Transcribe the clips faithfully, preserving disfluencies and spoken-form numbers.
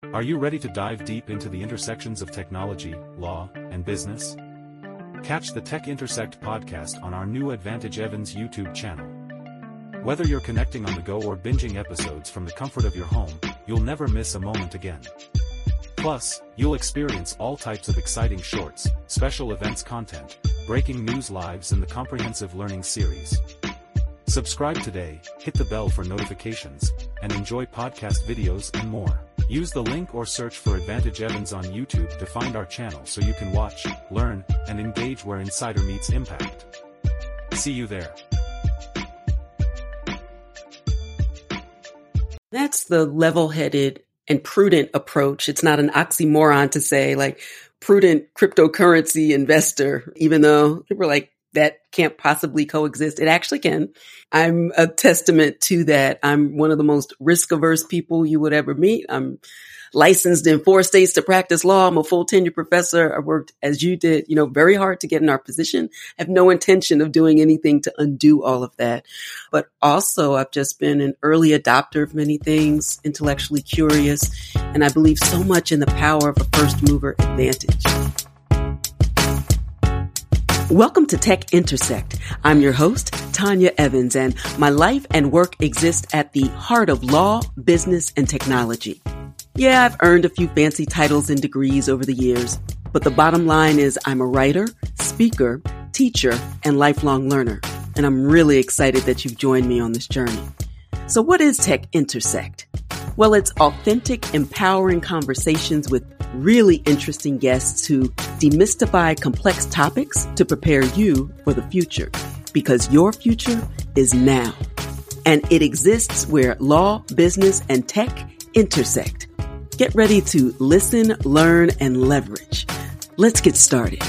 Are you ready to dive deep into the intersections of technology, law, and business? Catch the Tech Intersect podcast on our new Advantage Evans YouTube channel. Whether you're connecting on the go or binging episodes from the comfort of your home, you'll never miss a moment again. Plus, you'll experience all types of exciting shorts, special events content, breaking news lives and the comprehensive learning series. Subscribe today, hit the bell for notifications, and enjoy podcast videos and more. Use the link or search for Advantage Evans on YouTube to find our channel so you can watch, learn, and engage where insider meets impact. See you there. That's the level-headed and prudent approach. It's not an oxymoron to say like prudent cryptocurrency investor, even though people are like, that can't possibly coexist. It actually can. I'm a testament to that. I'm one of the most risk-averse people you would ever meet. I'm licensed in four states to practice law. I'm a full tenure professor. I worked, as you did, you know, very hard to get in our position. I have no intention of doing anything to undo all of that. But also, I've just been an early adopter of many things, intellectually curious, and I believe so much in the power of a first mover advantage. Welcome to Tech Intersect. I'm your host, Tanya Evans, and my life and work exist at the heart of law, business, and technology. Yeah, I've earned a few fancy titles and degrees over the years, but the bottom line is I'm a writer, speaker, teacher, and lifelong learner, and I'm really excited that you've joined me on this journey. So what is Tech Intersect? Well, it's authentic, empowering conversations with really interesting guests who demystify complex topics to prepare you for the future, because your future is now. And it exists where law, business, and tech intersect. Get ready to listen, learn, and leverage. Let's get started.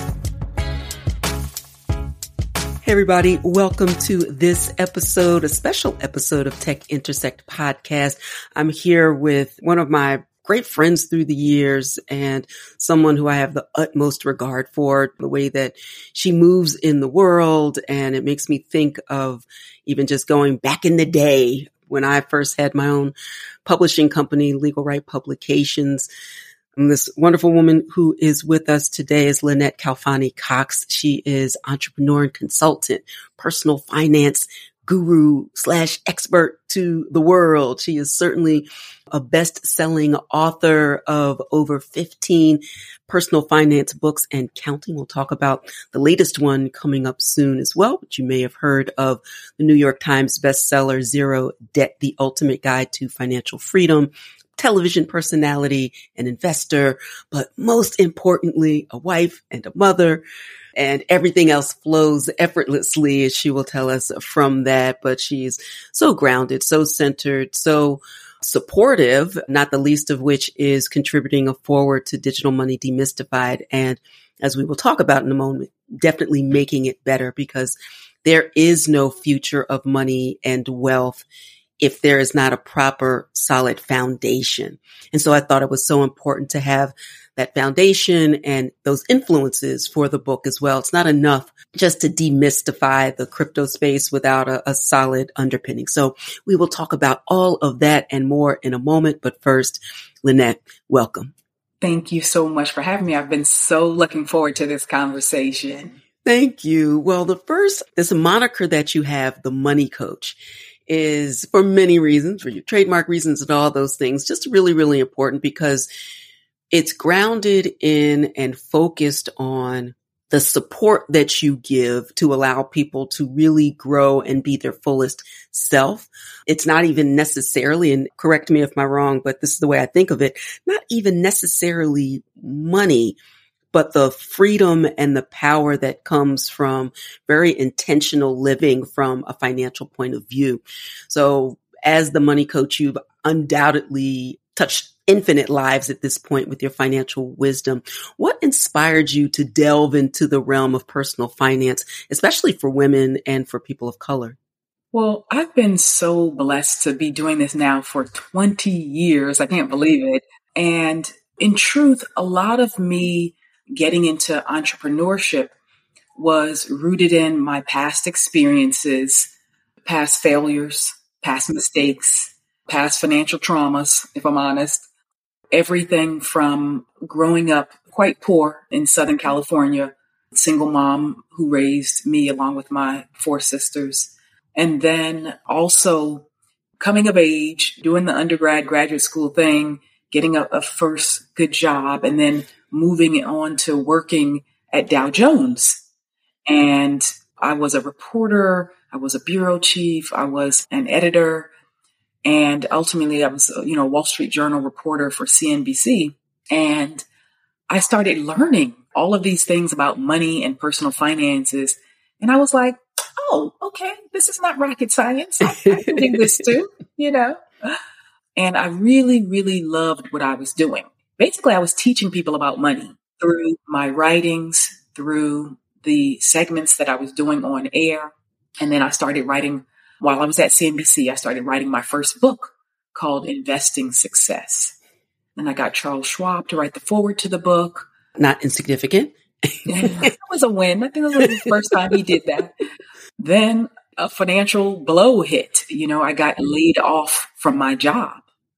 Hey everybody, welcome to this episode, a special episode of Tech Intersect podcast. I'm here with one of my great friends through the years and someone who I have the utmost regard for, the way that she moves in the world. And it makes me think of even just going back in the day when I first had my own publishing company, Legal Right Publications. And this wonderful woman who is with us today is Lynette Khalfani Cox. She is entrepreneur and consultant, personal finance guru slash expert to the world. She is certainly a best-selling author of over fifteen personal finance books and counting. We'll talk about the latest one coming up soon as well, but you may have heard of the New York Times bestseller, Zero Debt, The Ultimate Guide to Financial Freedom, television personality, an investor, but most importantly, a wife and a mother. And everything else flows effortlessly, as she will tell us, from that. But she's so grounded, so centered, so supportive, not the least of which is contributing a forward to Digital Money Demystified. And as we will talk about in a moment, definitely making it better, because there is no future of money and wealth if there is not a proper, solid foundation. And so I thought it was so important to have that foundation and those influences for the book as well. It's not enough just to demystify the crypto space without a, a solid underpinning. So we will talk about all of that and more in a moment. But first, Lynette, welcome. Thank you so much for having me. I've been so looking forward to this conversation. Thank you. Well, the first, this moniker that you have, the Money Coach, is for many reasons, for your trademark reasons and all those things, just really, really important because it's grounded in and focused on the support that you give to allow people to really grow and be their fullest self. It's not even necessarily, and correct me if I'm wrong, but this is the way I think of it, not even necessarily money, but the freedom and the power that comes from very intentional living from a financial point of view. So as the Money Coach, you've undoubtedly touched infinite lives at this point with your financial wisdom. What inspired you to delve into the realm of personal finance, especially for women and for people of color? Well, I've been so blessed to be doing this now for twenty years. I can't believe it. And in truth, a lot of me getting into entrepreneurship was rooted in my past experiences, past failures, past mistakes, past financial traumas, if I'm honest. everything from growing up quite poor in Southern California, single mom who raised me along with my four sisters. And then also coming of age, doing the undergrad, graduate school thing, getting a, a first good job, and then moving on to working at Dow Jones. And I was a reporter, I was a bureau chief, I was an editor, and ultimately I was, you know, a Wall Street Journal reporter for C N B C. And I started learning all of these things about money and personal finances. And I was like, oh, okay, this is not rocket science. I, I can do this too, you know? And I really, really loved what I was doing. Basically, I was teaching people about money through my writings, through the segments that I was doing on air. And then I started writing, while I was at C N B C, I started writing my first book called Investing Success. And I got Charles Schwab to write the foreword to the book. Not insignificant. It was a win. I think it was the first time he did that. Then a financial blow hit. You know, I got laid off from my job.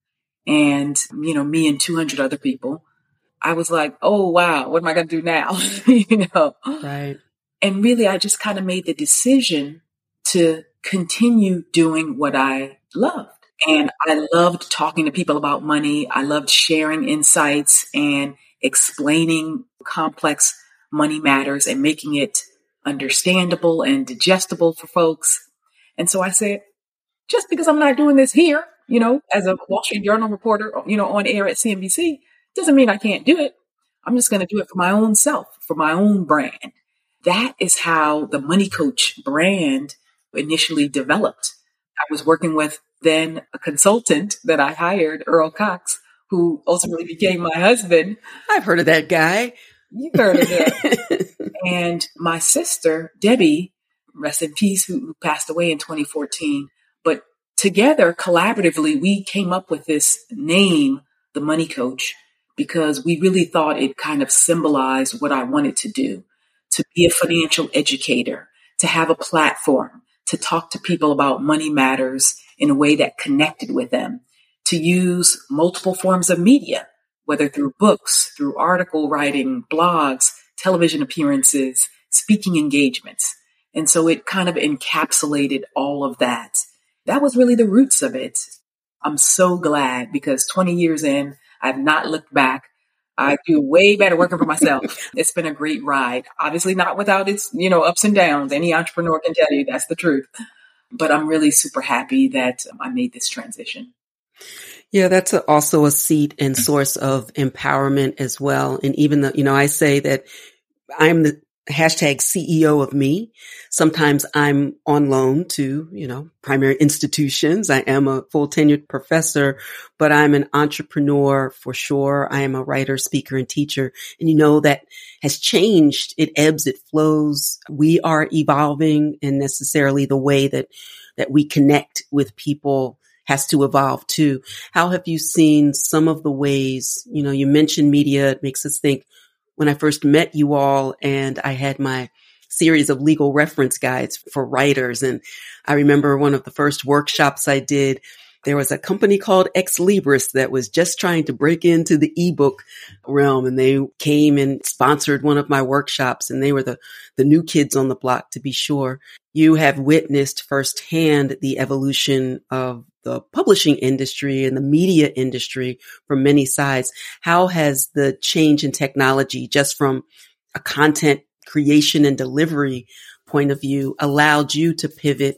And, you know, me and two hundred other people, I was like, oh, wow, what am I going to do now? you know? Right. And really, I just kind of made the decision to continue doing what I loved. And I loved talking to people about money. I loved sharing insights and explaining complex money matters and making it understandable and digestible for folks. And so I said, just because I'm not doing this here, you know, as a Wall Street Journal reporter, you know, on air at C N B C, doesn't mean I can't do it. I'm just going to do it for my own self, for my own brand. That is how the Money Coach brand initially developed. I was working with then a consultant that I hired, Earl Cox, who ultimately became my husband. I've heard of that guy. You've heard of it. And my sister, Debbie, rest in peace, who, who passed away in twenty fourteen. But together, collaboratively, we came up with this name, the Money Coach, because we really thought it kind of symbolized what I wanted to do, to be a financial educator, to have a platform, to talk to people about money matters in a way that connected with them, to use multiple forms of media, whether through books, through article writing, blogs, television appearances, speaking engagements. And so it kind of encapsulated all of that. That was really the roots of it. I'm so glad because twenty years in, I've not looked back. I do way better working for myself. It's been a great ride. Obviously not without its, you know, ups and downs. Any entrepreneur can tell you that's the truth. But I'm really super happy that I made this transition. Yeah, that's a, also a seat and source of empowerment as well. And even though, you know, I say that I'm the hashtag C E O of me. Sometimes I'm on loan to, you know, primary institutions. I am a full tenured professor, but I'm an entrepreneur for sure. I am a writer, speaker, and teacher. And you know, that has changed. It ebbs, it flows. We are evolving, and necessarily the way that, that we connect with people has to evolve too. How have you seen some of the ways, you know, you mentioned media. It makes us think, when I first met you all and I had my series of legal reference guides for writers. And I remember one of the first workshops I did, there was a company called Ex Libris that was just trying to break into the ebook realm. And they came and sponsored one of my workshops, and they were the, the new kids on the block, to be sure. You have witnessed firsthand the evolution of the publishing industry and the media industry from many sides. How has the change in technology, just from a content creation and delivery point of view, allowed you to pivot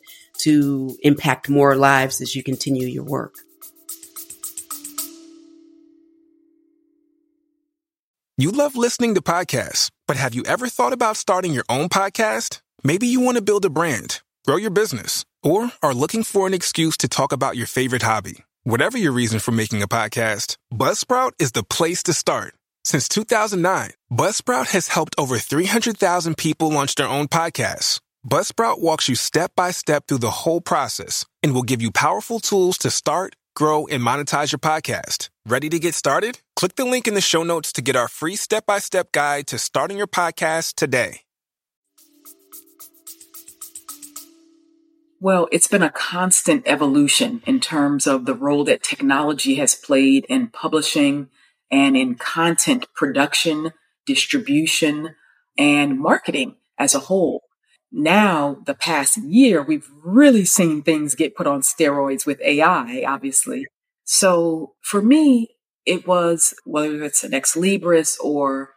to impact more lives as you continue your work? You love listening to podcasts, but have you ever thought about starting your own podcast? Maybe you want to build a brand, grow your business, or are looking for an excuse to talk about your favorite hobby. Whatever your reason for making a podcast, Buzzsprout is the place to start. Since two thousand nine, Buzzsprout has helped over three hundred thousand people launch their own podcasts. Buzzsprout walks you step by step through the whole process and will give you powerful tools to start, grow, and monetize your podcast. Ready to get started? Click the link in the show notes to get our free step-by-step guide to starting your podcast today. Well, it's been a constant evolution in terms of the role that technology has played in publishing and in content production, distribution, and marketing as a whole. Now, the past year, we've really seen things get put on steroids with A I, obviously. So for me, it was, whether it's an Ex Libris or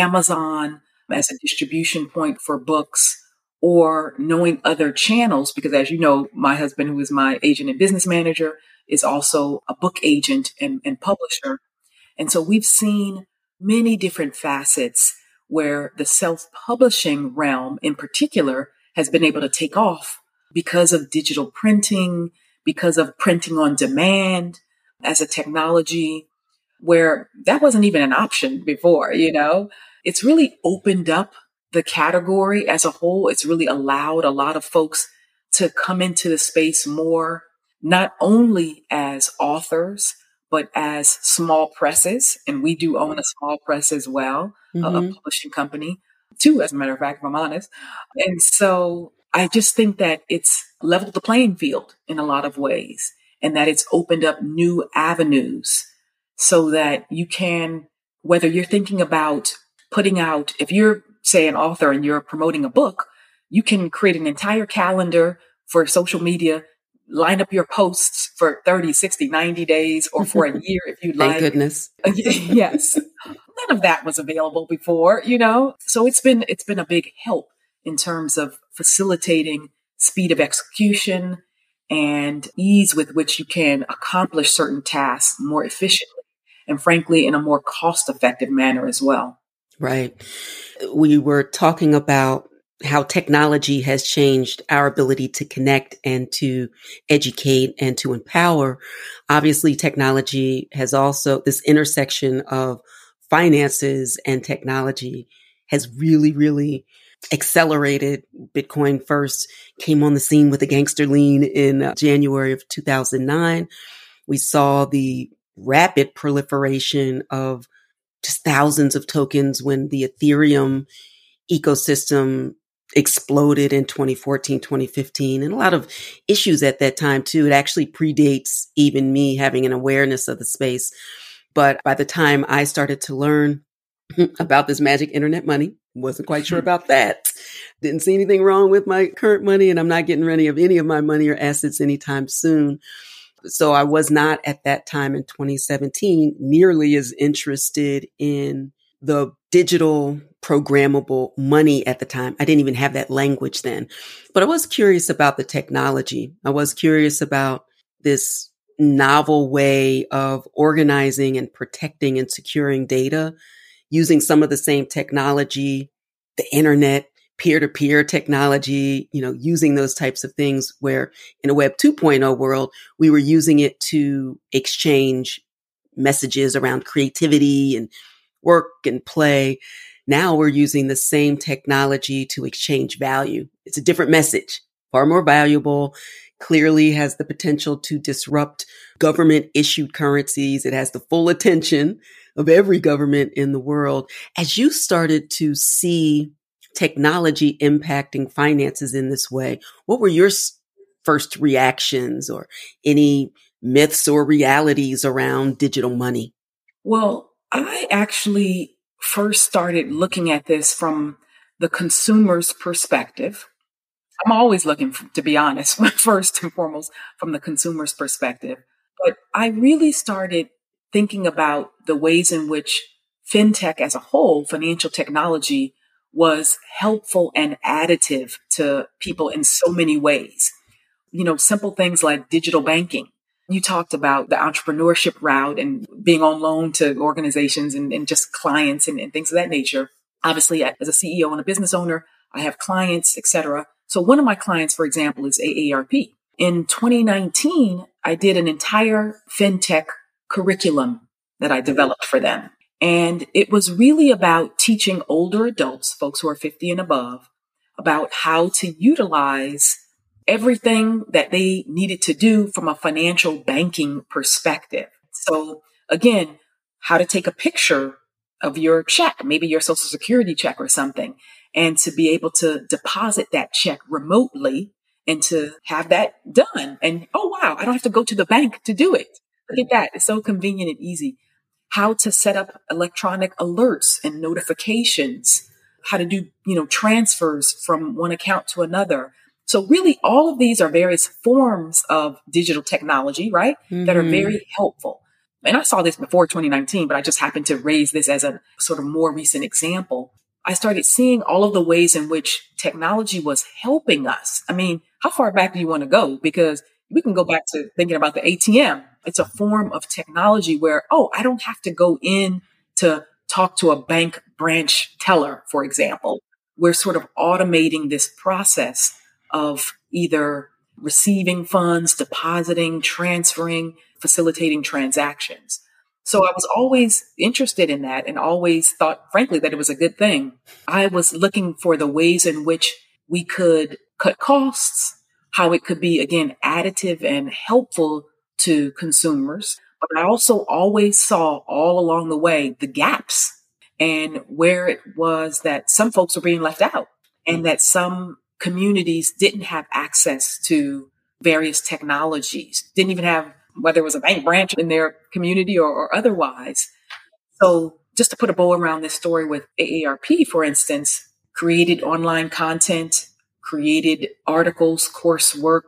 Amazon as a distribution point for books, or knowing other channels, because as you know, my husband, who is my agent and business manager, is also a book agent and, and publisher. And so we've seen many different facets where the self-publishing realm in particular has been able to take off because of digital printing, because of printing on demand as a technology where that wasn't even an option before, you know. It's really opened up the category as a whole. It's really allowed a lot of folks to come into the space more, not only as authors, but as small presses. And we do own a small press as well, mm-hmm. a, a publishing company, too, as a matter of fact, if I'm honest. And so I just think that it's leveled the playing field in a lot of ways, and that it's opened up new avenues so that you can, whether you're thinking about putting out, if you're, say, an author and you're promoting a book, you can create an entire calendar for social media, line up your posts for thirty, sixty, ninety days, or for a year if you'd like. Thank goodness. Yes. None of that was available before, you know? So it's been, it's been a big help in terms of facilitating speed of execution and ease with which you can accomplish certain tasks more efficiently and, frankly, in a more cost-effective manner as well. Right. We were talking about how technology has changed our ability to connect and to educate and to empower. Obviously, technology has also, this intersection of finances and technology has really, really accelerated. Bitcoin first came on the scene with a gangster lean in uh, January of two thousand nine. We saw the rapid proliferation of just thousands of tokens when the Ethereum ecosystem exploded in twenty fourteen, twenty fifteen, and a lot of issues at that time too. It actually predates even me having an awareness of the space. But by the time I started to learn about this magic internet money, wasn't quite sure about that. Didn't see anything wrong with my current money, and I'm not getting rid of any of my money or assets anytime soon. So I was not at that time in twenty seventeen nearly as interested in the digital programmable money at the time. I didn't even have that language then, but I was curious about the technology. I was curious about this novel way of organizing and protecting and securing data using some of the same technology, the internet, peer-to-peer technology, you know, using those types of things where in a Web two point oh world, we were using it to exchange messages around creativity and work and play. Now we're using the same technology to exchange value. It's a different message, far more valuable, clearly has the potential to disrupt government issued currencies. It has the full attention of every government in the world. As you started to see technology impacting finances in this way, what were your s- first reactions or any myths or realities around digital money? Well, I actually first started looking at this from the consumer's perspective. I'm always looking, for, to be honest, first and foremost, from the consumer's perspective. But I really started thinking about the ways in which fintech as a whole, financial technology, was helpful and additive to people in so many ways. You know, simple things like digital banking. You talked about the entrepreneurship route and being on loan to organizations and, and just clients and, and things of that nature. Obviously, as a C E O and a business owner, I have clients, et cetera. So one of my clients, for example, is A A R P. In twenty nineteen, I did an entire fintech curriculum that I developed for them. And it was really about teaching older adults, folks who are fifty and above, about how to utilize everything that they needed to do from a financial banking perspective. So again, how to take a picture of your check, maybe your social security check or something, and to be able to deposit that check remotely and to have that done. And, oh, wow, I don't have to go to the bank to do it. Look at that. It's so convenient and easy. how to set up electronic alerts and notifications, how to do, you know, transfers from one account to another. So really all of these are various forms of digital technology, right? Mm-hmm. That are very helpful. And I saw this before twenty nineteen, but I just happened to raise this as a sort of more recent example. I started seeing all of the ways in which technology was helping us. I mean, how far back do you want to go? Because we can go back to thinking about the A T M. It's a form of technology where, oh, I don't have to go in to talk to a bank branch teller, for example. We're sort of automating this process of either receiving funds, depositing, transferring, facilitating transactions. So I was always interested in that and always thought, frankly, that it was a good thing. I was looking for the ways in which we could cut costs, how it could be, again, additive and helpful to consumers. But I also always saw all along the way the gaps and where it was that some folks were being left out and that some communities didn't have access to various technologies, didn't even have, whether it was a bank branch in their community or, or otherwise. So just to put a bow around this story with A A R P, for instance, created online content, created articles, coursework,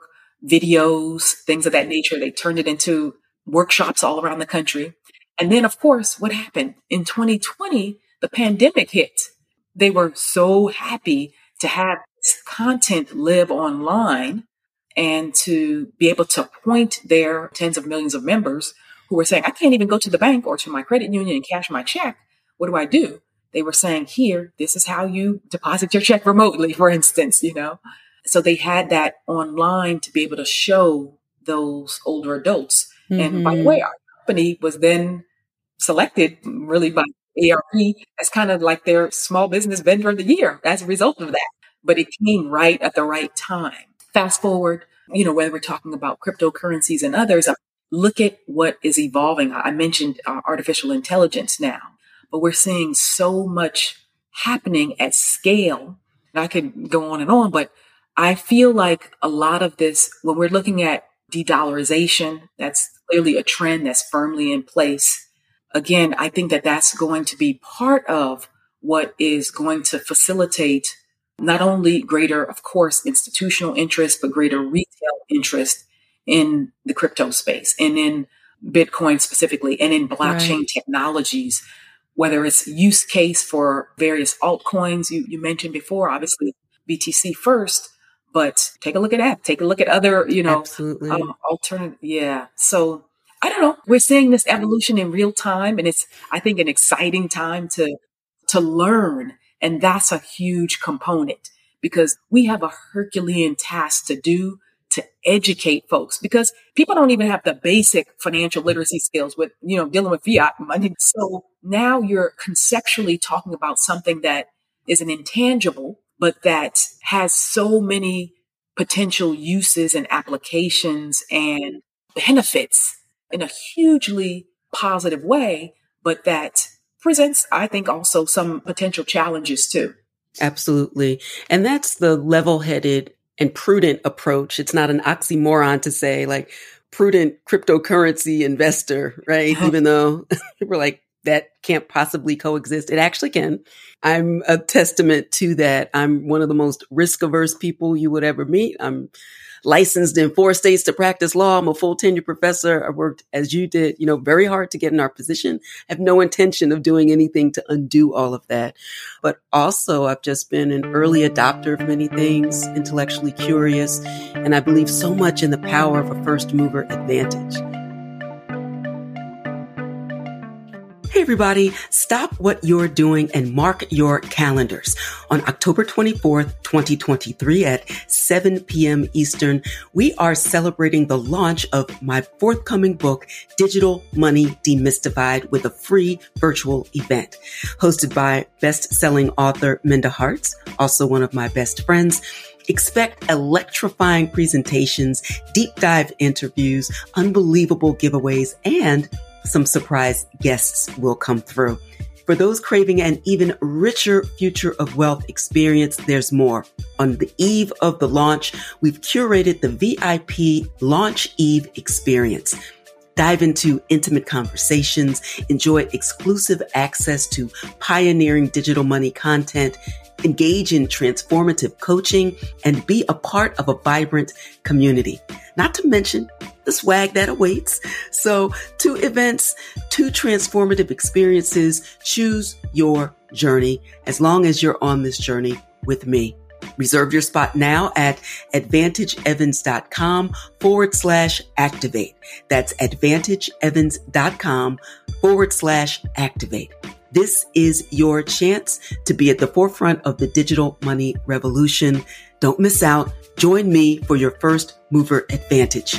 videos, things of that nature. They turned it into workshops all around the country. And then, of course, what happened? In twenty twenty, the pandemic hit. They were so happy to have this content live online and to be able to point their tens of millions of members who were saying, I can't even go to the bank or to my credit union and cash my check. What do I do? They were saying, here, this is how you deposit your check remotely, for instance, you know. So they had that online to be able to show those older adults. Mm-hmm. And by the way, our company was then selected really by A A R P as kind of like their small business vendor of the year as a result of that. But it came right at the right time. Fast forward, you know, whether we're talking about cryptocurrencies and others, look at what is evolving. I mentioned uh, artificial intelligence now, but we're seeing so much happening at scale. And I could go on and on, but I feel like a lot of this, when we're looking at de-dollarization, that's clearly a trend that's firmly in place. Again, I think that that's going to be part of what is going to facilitate not only greater, of course, institutional interest, but greater retail interest in the crypto space and in Bitcoin specifically and in blockchain right. technologies, whether it's use case for various altcoins you, you mentioned before, obviously B T C first, but take a look at that. Take a look at other, you know, um, alternative. Yeah. So I don't know. We're seeing this evolution in real time, and it's, I think, an exciting time to to learn. And that's a huge component because we have a Herculean task to do to educate folks because people don't even have the basic financial literacy skills with, you know, dealing with fiat money. So now you're conceptually talking about something that is an intangible, but that has so many potential uses and applications and benefits in a hugely positive way, but that presents, I think, also some potential challenges too. Absolutely. And that's the level-headed and prudent approach. It's not an oxymoron to say like prudent cryptocurrency investor, right? Even though we're like, that can't possibly coexist. It actually can. I'm a testament to that. I'm one of the most risk-averse people you would ever meet. I'm licensed in four states to practice law. I'm a full tenure professor. I worked, as you did, you know, very hard to get in our position. I have no intention of doing anything to undo all of that. But also, I've just been an early adopter of many things, intellectually curious, and I believe so much in the power of a first mover advantage. Hey everybody, stop what you're doing and mark your calendars. On October twenty-fourth, twenty twenty-three at seven p.m. Eastern, we are celebrating the launch of my forthcoming book, Digital Money Demystified, with a free virtual event. Hosted by best-selling author Minda Harts, also one of my best friends. Expect electrifying presentations, deep dive interviews, unbelievable giveaways, and some surprise guests will come through. For those craving an even richer future of wealth experience, there's more. On the eve of the launch, we've curated the V I P Launch Eve experience. Dive into intimate conversations, enjoy exclusive access to pioneering digital money content, engage in transformative coaching, and be a part of a vibrant community. Not to mention the swag that awaits. So two events, two transformative experiences. Choose your journey as long as you're on this journey with me. Reserve your spot now at advantageevans.com forward slash activate. That's advantageevans.com forward slash activate. This is your chance to be at the forefront of the digital money revolution. Don't miss out. Join me for your first mover advantage.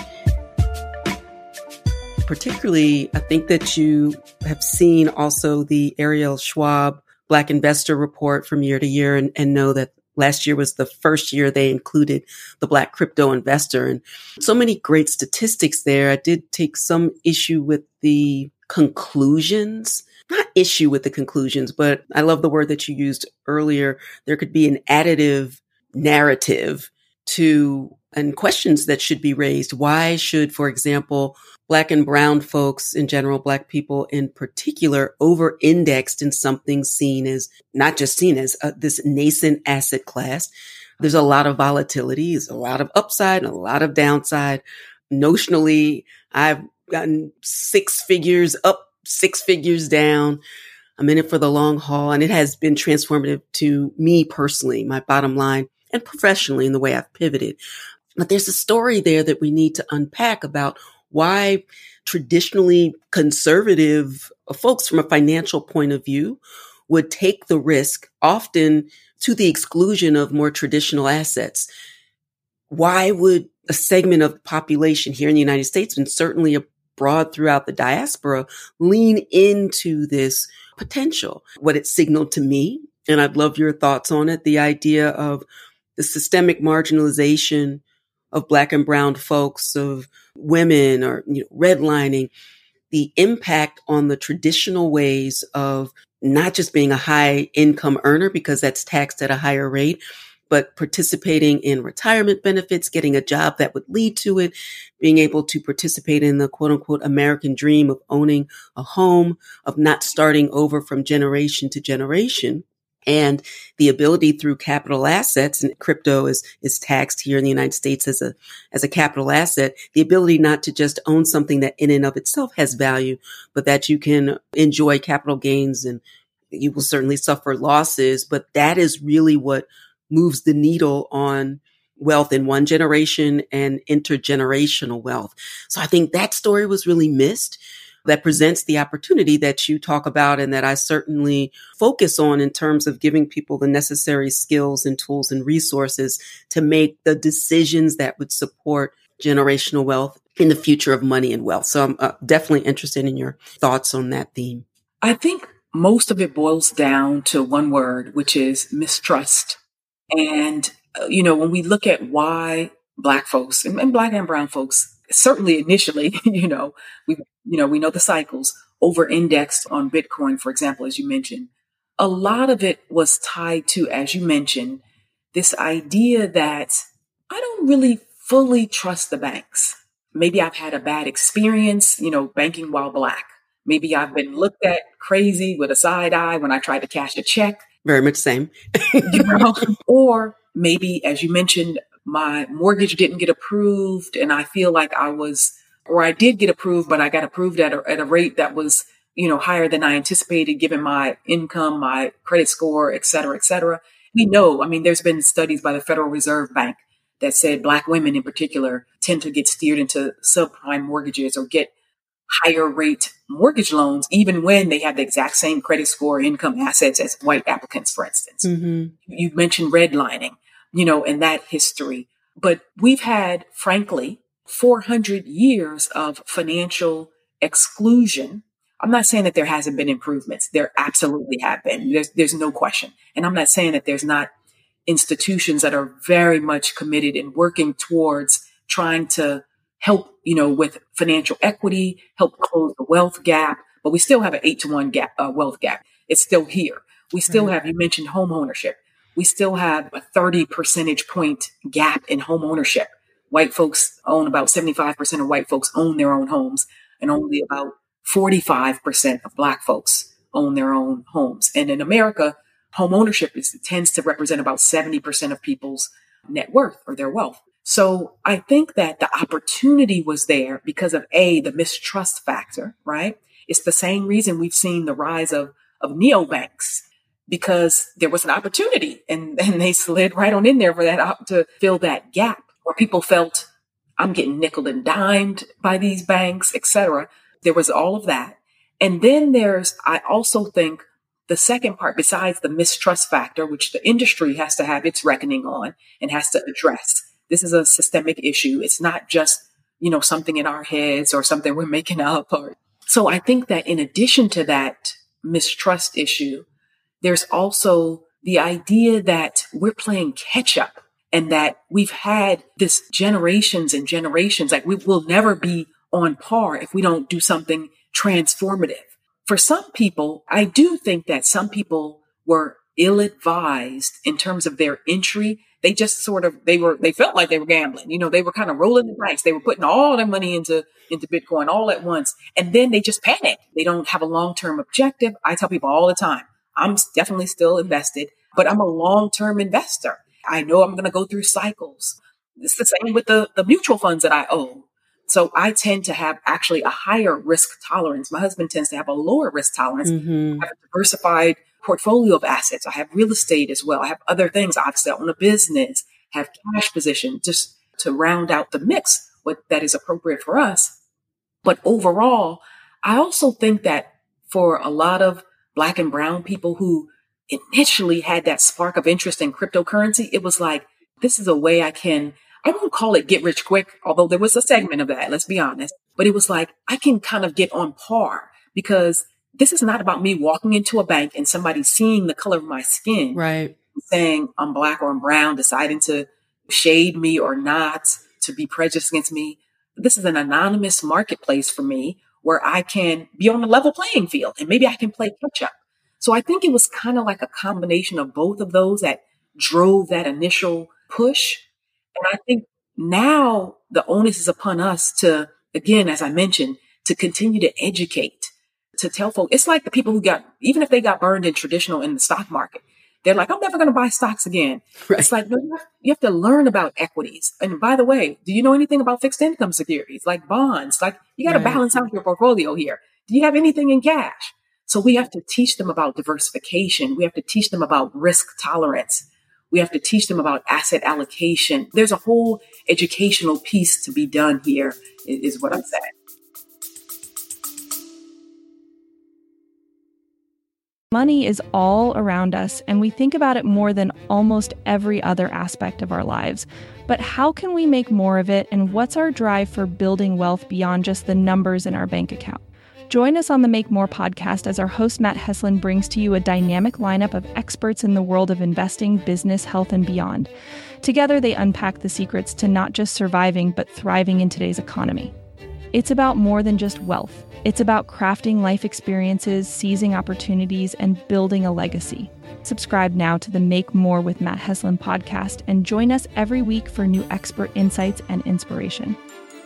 Particularly, I think that you have seen also the Ariel Schwab Black Investor Report from year to year and, and know that last year was the first year they included the Black crypto investor, and so many great statistics there. I did take some issue with the conclusions, not issue with the conclusions, but I love the word that you used earlier. There could be an additive narrative to and questions that should be raised. Why should, for example, Black and brown folks in general, Black people in particular, over-indexed in something seen as, not just seen as uh, this nascent asset class? There's a lot of volatility, there's a lot of upside and a lot of downside. Notionally, I've gotten six figures up, six figures down. I'm in it for the long haul, and it has been transformative to me personally, my bottom line, and professionally in the way I've pivoted. But there's a story there that we need to unpack about why traditionally conservative folks from a financial point of view would take the risk, often to the exclusion of more traditional assets. Why would a segment of the population here in the United States, and certainly abroad throughout the diaspora, lean into this potential? What it signaled to me, and I'd love your thoughts on it, the idea of the systemic marginalization of Black and brown folks, of women, or you know, redlining, the impact on the traditional ways of not just being a high income earner because that's taxed at a higher rate, but participating in retirement benefits, getting a job that would lead to it, being able to participate in the quote unquote American dream of owning a home, of not starting over from generation to generation. And the ability through capital assets, and crypto is, is taxed here in the United States as a, as a capital asset, the ability not to just own something that in and of itself has value, but that you can enjoy capital gains, and you will certainly suffer losses. But that is really what moves the needle on wealth in one generation and intergenerational wealth. So I think that story was really missed. That presents the opportunity that you talk about and that I certainly focus on in terms of giving people the necessary skills and tools and resources to make the decisions that would support generational wealth in the future of money and wealth. So I'm uh, definitely interested in your thoughts on that theme. I think most of it boils down to one word, which is mistrust. And, uh, you know, when we look at why Black folks and, and Black and brown folks, certainly initially, you know, we, you know, we know the cycles, over-indexed on Bitcoin, for example, as you mentioned. A lot of it was tied to, as you mentioned, this idea that I don't really fully trust the banks. Maybe I've had a bad experience, you know, banking while Black. Maybe I've been looked at crazy with a side eye when I tried to cash a check. Very much same. You know? Or maybe, as you mentioned, my mortgage didn't get approved and I feel like I was, or I did get approved, but I got approved at a, at a rate that was, you know, higher than I anticipated given my income, my credit score, et cetera, et cetera. We know, I mean, there's been studies by the Federal Reserve Bank that said Black women in particular tend to get steered into subprime mortgages or get higher rate mortgage loans, even when they have the exact same credit score, income, assets as white applicants, for instance. Mm-hmm. You mentioned redlining, you know, and that history. But we've had, frankly, four hundred years of financial exclusion. I'm not saying that there hasn't been improvements. There absolutely have been. There's, there's no question. And I'm not saying that there's not institutions that are very much committed in working towards trying to help, you know, with financial equity, help close the wealth gap. But we still have an eight to one gap, uh, wealth gap. It's still here. We still have, you mentioned home ownership. We still have a thirty percentage point gap in home ownership. White folks own about seventy-five percent of white folks own their own homes. and only about forty-five percent of Black folks own their own homes. And in America, home ownership is, tends to represent about seventy percent of people's net worth or their wealth. So I think that the opportunity was there because of A, the mistrust factor, right? It's the same reason we've seen the rise of, of neobanks, because there was an opportunity and, and they slid right on in there for that op- to fill that gap where people felt, I'm getting nickel and dimed by these banks, et cetera. There was all of that. And then there's, I also think, the second part, besides the mistrust factor, which the industry has to have its reckoning on and has to address. This is a systemic issue. It's not just, you know, something in our heads or something we're making up. Or so I think that in addition to that mistrust issue, there's also the idea that we're playing catch up and that we've had this generations and generations, like we will never be on par if we don't do something transformative. For some people, I do think that some people were ill-advised in terms of their entry. They just sort of, they were, they felt like they were gambling. You know, they were kind of rolling the dice. They were putting all their money into, into Bitcoin all at once. And then they just panic. They don't have a long-term objective. I tell people all the time, I'm definitely still invested, but I'm a long-term investor. I know I'm going to go through cycles. It's the same with the, the mutual funds that I own. So I tend to have actually a higher risk tolerance. My husband tends to have a lower risk tolerance. Mm-hmm. I have a diversified portfolio of assets. I have real estate as well. I have other things. Obviously, I own a business, have cash position, just to round out the mix what that is appropriate for us. But overall, I also think that for a lot of Black and brown people who initially had that spark of interest in cryptocurrency, it was like, this is a way I can, I won't call it get rich quick, although there was a segment of that, let's be honest. But it was like, I can kind of get on par because this is not about me walking into a bank and somebody seeing the color of my skin, right, saying I'm Black or I'm brown, deciding to shade me or not, to be prejudiced against me. This is an anonymous marketplace for me where I can be on a level playing field and maybe I can play catch up. So I think it was kind of like a combination of both of those that drove that initial push. And I think now the onus is upon us to, again, as I mentioned, to continue to educate, to tell folks. It's like the people who got, even if they got burned in traditional in the stock market, they're like, I'm never going to buy stocks again. Right. It's like, no, you, have, you have to learn about equities. And by the way, do you know anything about fixed income securities, like bonds? Like you got to right. balance out your portfolio here. Do you have anything in cash? So we have to teach them about diversification. We have to teach them about risk tolerance. We have to teach them about asset allocation. There's a whole educational piece to be done here, is what I'm saying. Money is all around us, and we think about it more than almost every other aspect of our lives. But how can we make more of it, and what's our drive for building wealth beyond just the numbers in our bank account? Join us on the Make More podcast as our host Matt Heslin brings to you a dynamic lineup of experts in the world of investing, business, health, and beyond. Together, they unpack the secrets to not just surviving, but thriving in today's economy. It's about more than just wealth. It's about crafting life experiences, seizing opportunities, and building a legacy. Subscribe now to the Make More with Matt Heslin podcast and join us every week for new expert insights and inspiration.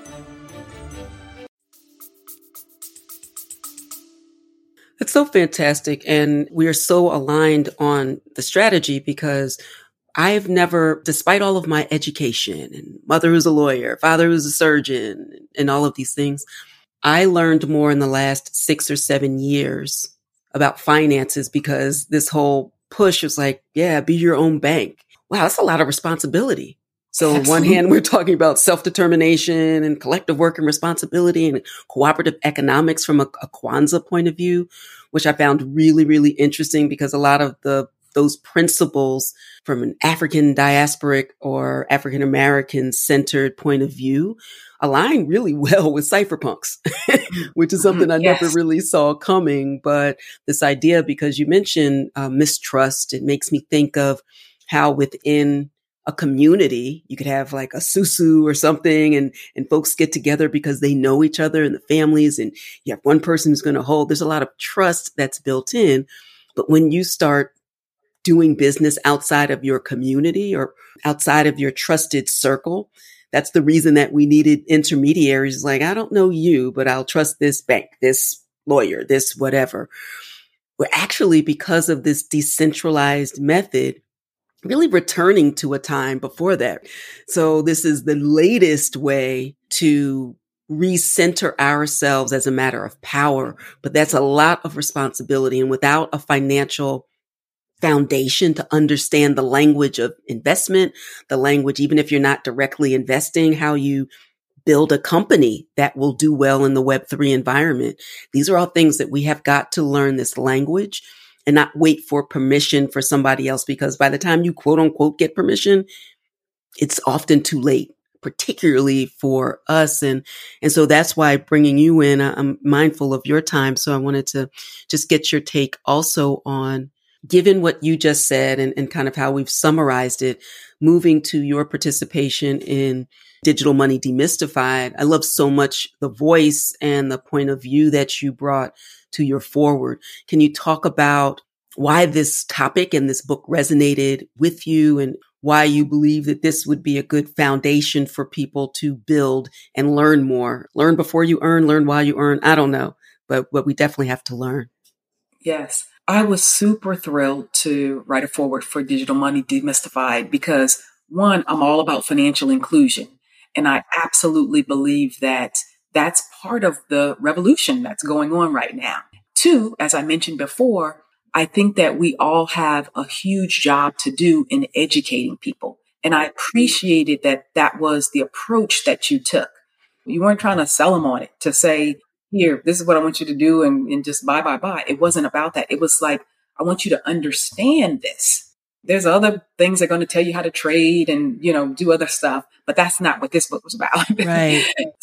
It's so fantastic. And we are so aligned on the strategy because I've never, despite all of my education and mother who's a lawyer, father who's a surgeon, and all of these things, I learned more in the last six or seven years about finances because this whole push was like, yeah, be your own bank. Wow, that's a lot of responsibility. So on one hand, we're talking about self-determination and collective work and responsibility and cooperative economics from a, a Kwanzaa point of view, which I found really, really interesting because a lot of the those principles from an African diasporic or African American centered point of view align really well with cypherpunks, which is something I yes. never really saw coming. But this idea, because you mentioned uh, mistrust, it makes me think of how within a community, you could have like a susu or something and, and folks get together because they know each other and the families, and you have one person who's going to hold. There's a lot of trust that's built in. But when you start doing business outside of your community or outside of your trusted circle, That's the reason that we needed intermediaries. Like, I don't know you, but I'll trust this bank, this lawyer, this whatever. We're actually, because of this decentralized method, really returning to a time before that. So this is the latest way to recenter ourselves as a matter of power, but that's a lot of responsibility. And without a financial foundation to understand the language of investment, the language, even if you're not directly investing, how you build a company that will do well in the Web three environment. These are all things that we have got to learn this language and not wait for permission for somebody else, because by the time you quote unquote get permission, it's often too late, particularly for us. And, and so that's why bringing you in, I'm mindful of your time. So I wanted to just get your take also on, given what you just said and, and kind of how we've summarized it, moving to your participation in Digital Money Demystified. I love so much the voice and the point of view that you brought to your forward. Can you talk about why this topic and this book resonated with you and why you believe that this would be a good foundation for people to build and learn more? Learn before you earn, learn while you earn. I don't know, but, but we definitely have to learn. Yes. I was super thrilled to write a foreword for Digital Money Demystified because, one, I'm all about financial inclusion. And I absolutely believe that that's part of the revolution that's going on right now. Two, as I mentioned before, I think that we all have a huge job to do in educating people. And I appreciated that that was the approach that you took. You weren't trying to sell them on it to say, here, this is what I want you to do and, and just buy, buy, buy. It wasn't about that. It was like, I want you to understand this. There's other things that are going to tell you how to trade and, you know, do other stuff, but that's not what this book was about. Right.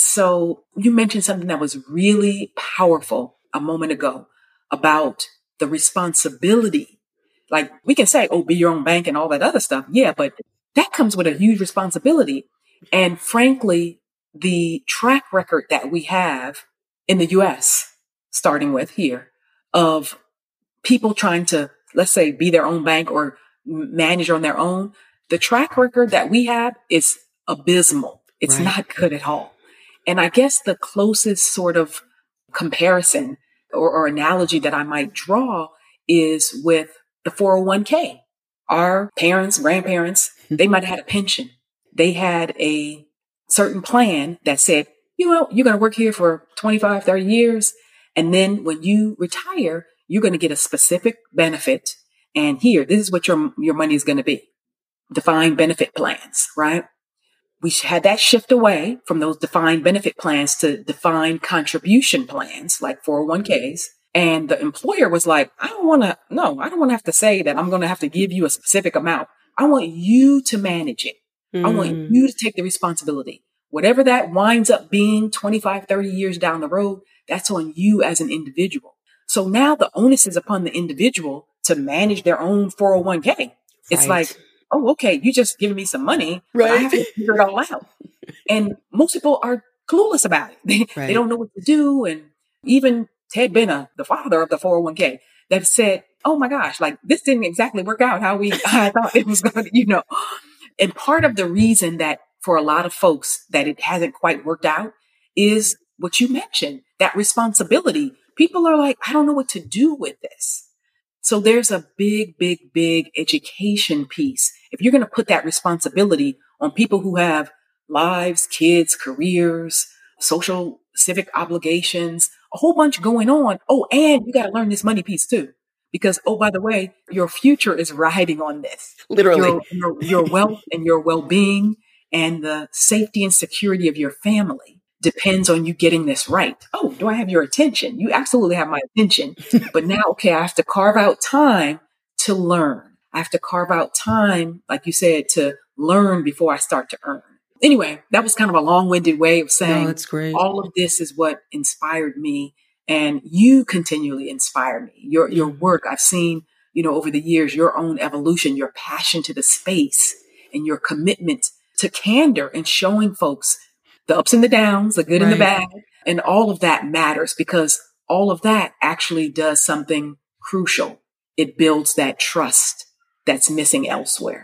So you mentioned something that was really powerful a moment ago about the responsibility. Like we can say, oh, be your own bank and all that other stuff. Yeah, but that comes with a huge responsibility. And frankly, the track record that we have in the U S, starting with here, of people trying to, let's say, be their own bank or manage on their own, the track record that we have is abysmal. It's Right. not good at all. And I guess the closest sort of comparison or, or analogy that I might draw is with the four oh one k. Our parents, grandparents, they might have had a pension. They had a certain plan that said, you know, you're going to work here for twenty-five, thirty years. And then when you retire, you're going to get a specific benefit. And here, this is what your, your money is going to be. Defined benefit plans, right? We had that shift away from those defined benefit plans to defined contribution plans like four oh one k's. And the employer was like, I don't want to, no, I don't want to have to say that I'm going to have to give you a specific amount. I want you to manage it. Mm. I want you to take the responsibility. Whatever that winds up being twenty-five, thirty years down the road, that's on you as an individual. So now the onus is upon the individual to manage their own four oh one k. Right. It's like, oh, okay, you just giving me some money, right. But I have to figure it all out. And most people are clueless about it. They, right. they don't know what to do. And even Ted Benna, the father of the four oh one k, that said, oh my gosh, like this didn't exactly work out how we I thought it was going to, you know. And part of the reason that for a lot of folks that it hasn't quite worked out is what you mentioned, that responsibility. People are like, I don't know what to do with this. So there's a big, big, big education piece. If you're going to put that responsibility on people who have lives, kids, careers, social, civic obligations, a whole bunch going on. Oh, and you got to learn this money piece too. Because, oh, by the way, your future is riding on this. Literally. Your, your, your wealth and your well-being and the safety and security of your family depends on you getting this right. Oh, do I have your attention? You absolutely have my attention. But now, okay, I have to carve out time to learn. I have to carve out time, like you said, to learn before I start to earn. Anyway, that was kind of a long-winded way of saying no, that's great. All of this is what inspired me. And you continually inspire me. Your your work, I've seen, you know, over the years, your own evolution, your passion to the space and your commitment to candor and showing folks the ups and the downs, the good right. and the bad. And all of that matters because all of that actually does something crucial. It builds that trust that's missing elsewhere.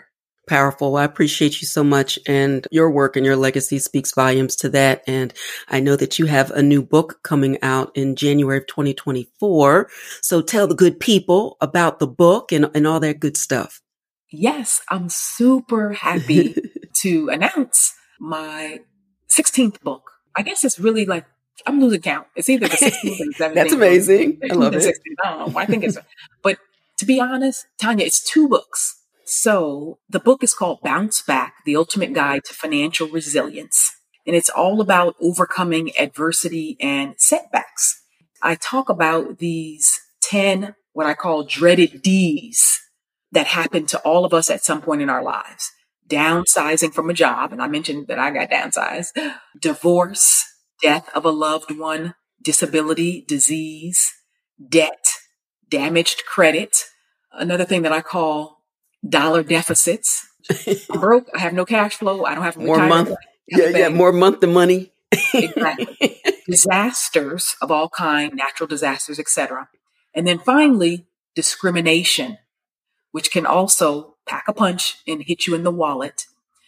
Powerful. I appreciate you so much, and your work and your legacy speaks volumes to that. And I know that you have a new book coming out in January of twenty twenty-four. So tell the good people about the book and, and all that good stuff. Yes, I'm super happy to announce my sixteenth book. I guess it's really like, I'm losing count. It's either the sixteenth or the seventeenth. That's amazing. I love it. sixteenth. I don't know. I think it's, but to be honest, Tanya, it's two books. So the book is called Bounce Back, The Ultimate Guide to Financial Resilience. And it's all about overcoming adversity and setbacks. I talk about these ten, what I call dreaded D's that happen to all of us at some point in our lives. Downsizing from a job. And I mentioned that I got downsized. Divorce, death of a loved one, disability, disease, debt, damaged credit. Another thing that I call dollar deficits. I'm broke. I have no cash flow. I don't have a more month. Yeah, yeah, more month than money. Exactly. Disasters of all kind, natural disasters, et cetera. And then finally, discrimination, which can also pack a punch and hit you in the wallet.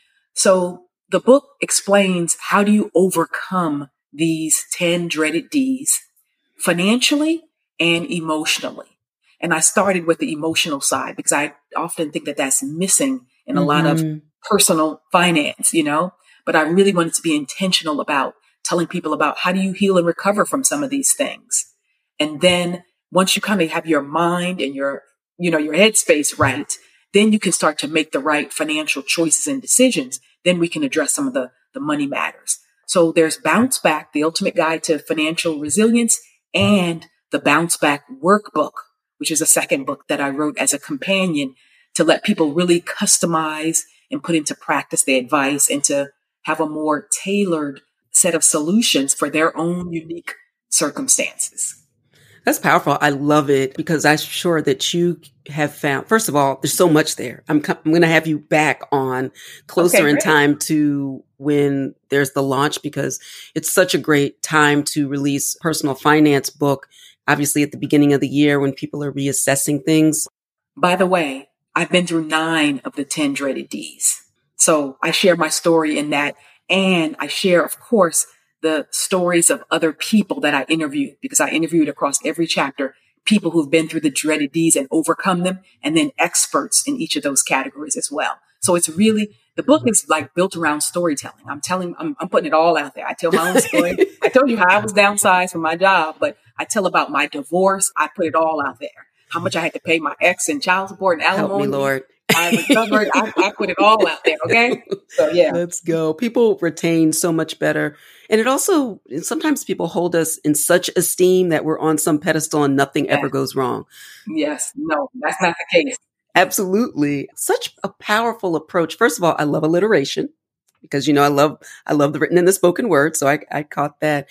So the book explains how do you overcome these ten dreaded D's financially and emotionally. And I started with the emotional side because I often think that that's missing in a mm-hmm. lot of personal finance, you know, but I really wanted to be intentional about telling people about how do you heal and recover from some of these things. And then once you kind of have your mind and your, you know, your headspace right, then you can start to make the right financial choices and decisions. Then we can address some of the, the money matters. So there's Bounce Back, The Ultimate Guide to Financial Resilience, and the Bounce Back Workbook, which is a second book that I wrote as a companion to let people really customize and put into practice the advice and to have a more tailored set of solutions for their own unique circumstances. That's powerful. I love it because I'm sure that you have found, first of all, there's so much there. I'm, I'm going to have you back on closer okay, in time to when there's the launch because it's such a great time to release personal finance book. Obviously, at the beginning of the year when people are reassessing things. By the way, I've been through nine of the ten dreaded D's. So I share my story in that. And I share, of course, the stories of other people that I interviewed because I interviewed across every chapter, people who've been through the dreaded D's and overcome them, and then experts in each of those categories as well. So it's really, the book is like built around storytelling. I'm telling, I'm, I'm putting it all out there. I tell my own story. I told you how I was downsized from my job, but I tell about my divorce. I put it all out there. How much I had to pay my ex in child support and alimony. Help me, Lord. I recovered. I, I put it all out there. Okay. So yeah. Let's go. People retain so much better. And it also, sometimes people hold us in such esteem that we're on some pedestal and nothing yeah. ever goes wrong. Yes. No, that's not the case. Absolutely. Such a powerful approach. First of all, I love alliteration because, you know, I love, I love the written and the spoken word. So I, I caught that.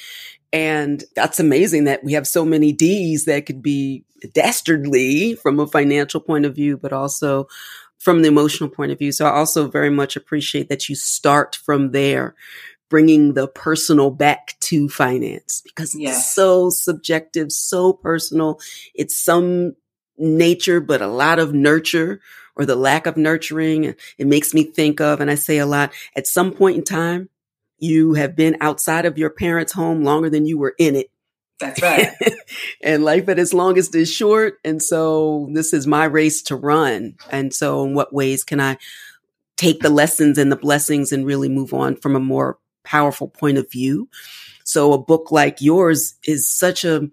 And that's amazing that we have so many D's that could be dastardly from a financial point of view, but also from the emotional point of view. So I also very much appreciate that you start from there, bringing the personal back to finance because yes. it's so subjective, so personal. It's some nature, but a lot of nurture or the lack of nurturing. It makes me think of, and I say a lot, at some point in time, you have been outside of your parents' home longer than you were in it. That's right. And life at its longest is short. And so this is my race to run. And so in what ways can I take the lessons and the blessings and really move on from a more powerful point of view? So a book like yours is such a,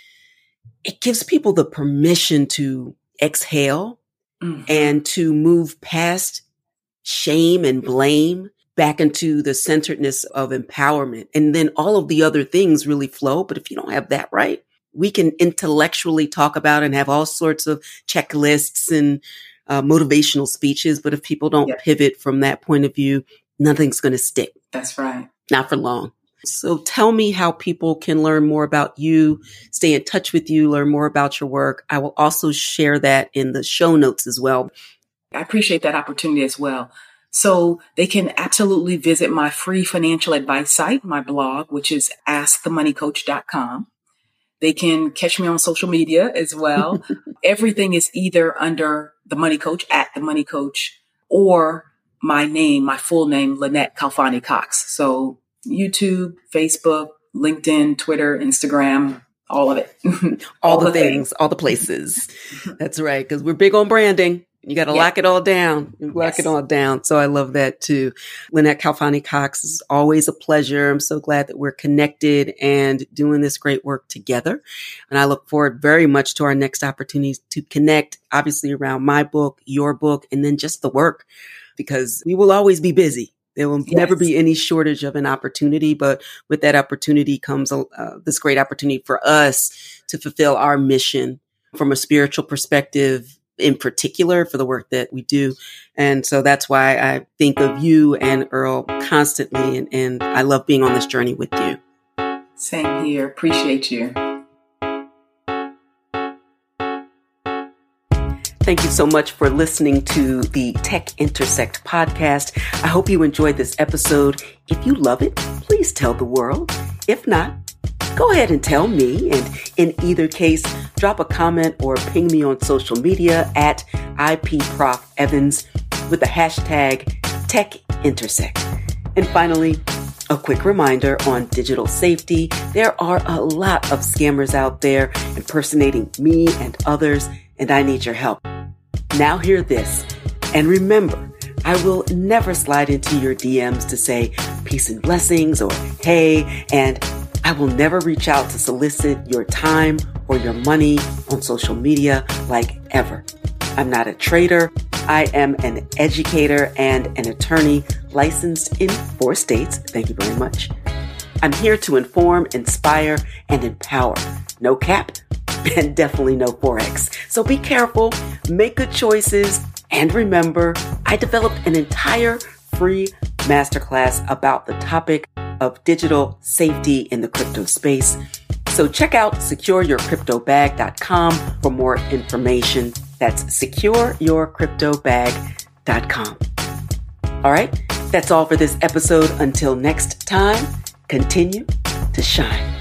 it gives people the permission to exhale mm-hmm. and to move past shame and blame back into the centeredness of empowerment. And then all of the other things really flow. But if you don't have that right, we can intellectually talk about and have all sorts of checklists and uh, motivational speeches. But if people don't yeah. pivot from that point of view, nothing's going to stick. That's right. Not for long. So tell me how people can learn more about you, stay in touch with you, learn more about your work. I will also share that in the show notes as well. I appreciate that opportunity as well. So they can absolutely visit my free financial advice site, my blog, which is ask the money coach dot com. They can catch me on social media as well. Everything is either under The Money Coach, at The Money Coach, or my name, my full name, Lynette Khalfani Cox. So YouTube, Facebook, LinkedIn, Twitter, Instagram, all of it. all, all the, the things, things, all the places. That's right. Because we're big on branding. You got to yeah. lock it all down. You lock yes. it all down. So I love that too. Lynette Khalfani Cox, is always a pleasure. I'm so glad that we're connected and doing this great work together. And I look forward very much to our next opportunities to connect, obviously around my book, your book, and then just the work, because we will always be busy. There will yes. never be any shortage of an opportunity, but with that opportunity comes uh, this great opportunity for us to fulfill our mission from a spiritual perspective, in particular for the work that we do. And so that's why I think of you and Earl constantly. And, and I love being on this journey with you. Same here. Appreciate you. Thank you so much for listening to the Tech Intersect podcast. I hope you enjoyed this episode. If you love it, please tell the world. If not, go ahead and tell me. And in either case, drop a comment or ping me on social media at I P Prof Evans with the hashtag Tech Intersect. And finally, a quick reminder on digital safety. There are a lot of scammers out there impersonating me and others, and I need your help. Now hear this, and remember, I will never slide into your D Ms to say peace and blessings or hey, and I will never reach out to solicit your time or your money on social media like ever. I'm not a trader. I am an educator and an attorney licensed in four states. Thank you very much. I'm here to inform, inspire, and empower. No cap and definitely no Forex. So be careful, make good choices, and remember, I developed an entire free masterclass about the topic of digital safety in the crypto space. So check out secure your crypto bag dot com for more information. That's secure your crypto bag dot com. All right, that's all for this episode. Until next time, continue to shine.